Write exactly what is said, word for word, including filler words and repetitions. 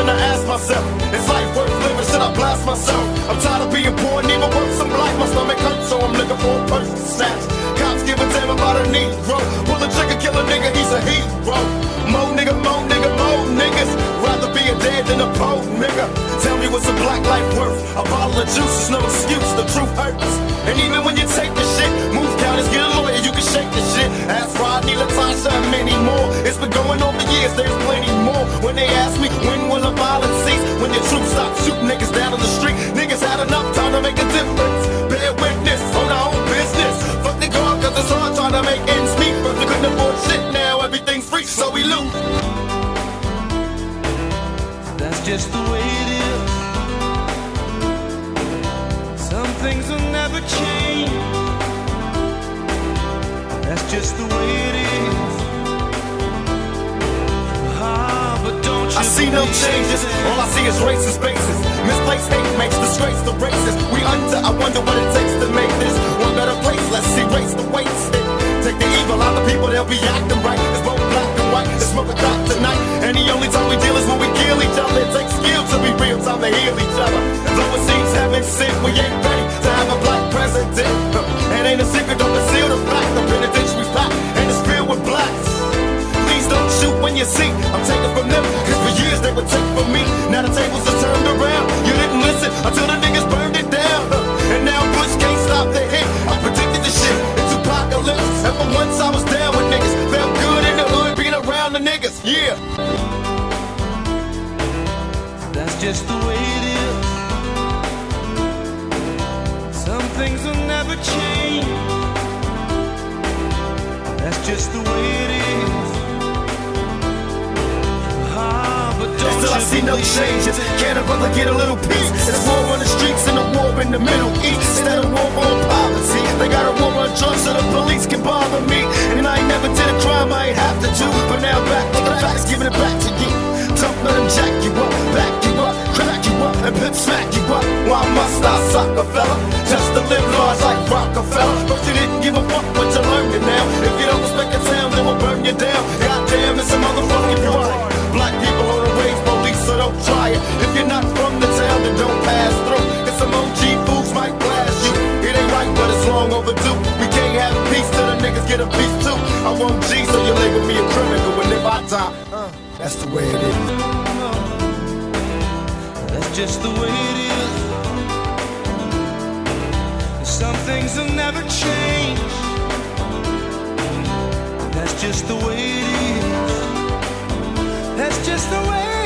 to ask myself, is life worth living? Should I blast myself? I'm tired of being poor and even worse, I'm black. My stomach hurts, so I'm looking for a person to snatch. Cops give a damn about a Negro. Pull the trigger, kill a nigga, he's a hero. Mo nigga, mo nigga, mo niggas. Rather be a dead than a poor nigga. Tell me what's a black life worth? A bottle of juice is no excuse, the truth hurts. And even when you take the shit, move counties, get a lawyer, you can shake the shit. Ask Rodney, Latasha, and many more. It's been going on for years, there's plenty more. When they ask me, when will the violence cease? When your troops stop shooting niggas down on the street. Niggas had enough time to make a difference. Bear witness on our own business. Fuck the guard, cause it's hard trying to make ends meet. But they couldn't afford shit, now everything's free, so we loot. That's just the way it is. Some things will never change. That's just the way it is. Ah, but don't you I see no changes, all I see is racist faces. Misplaced hate makes disgrace the races. We under, I wonder what it takes to make this one better place. Let's erase the wasted. Take the evil out of people, they'll be acting right. It's both black and white, it's smoke a crack tonight. And the only time we deal is when we kill each other. It takes skill to be real, time to heal each other. Though it seems heaven sent, we ain't ready to have a black president. It ain't a secret, don't conceal the fact. The penitentiary's packed and it's filled with blacks. Please don't shoot when you see I'm taking from them, cause for years they would take from me. Now the tables are turned around. You didn't listen until the niggas burned it down. And now Bush can't stop the hit. I predicted the shit, it's apocalypse. And for once I was down with niggas. Felt good in the hood being around the niggas, yeah. That's just the way it is. Some things will never change. That's just the way it is. Ah, but don't Still I see no changes. Can a brother get a little peace? There's war on the streets and a war in the Middle East. Instead of war on poverty, they got a war on drugs so the police can bother me. And I ain't never did a crime I ain't have to do. But now back to the facts, giving it back to you. Don't let them jack you up, back you up, crack you up, and pimp smack you up. Why must I suck a fella? Just to live large like Rockefeller. But you didn't give a fuck what you learned it now. If you don't respect the town, then we'll burn you down. Goddamn, it's a motherfucking crime. Black people on the wage, police, so don't try it. If you're not from the town, then don't pass through. If some O G fools might blast you. It ain't right, but it's long overdue. We can't have peace till the niggas get a piece too. I want G, so you label me a criminal. And if I die, uh, that's the way it is. That's just the way it is. Some things will never change. That's just the way it is. That's just the way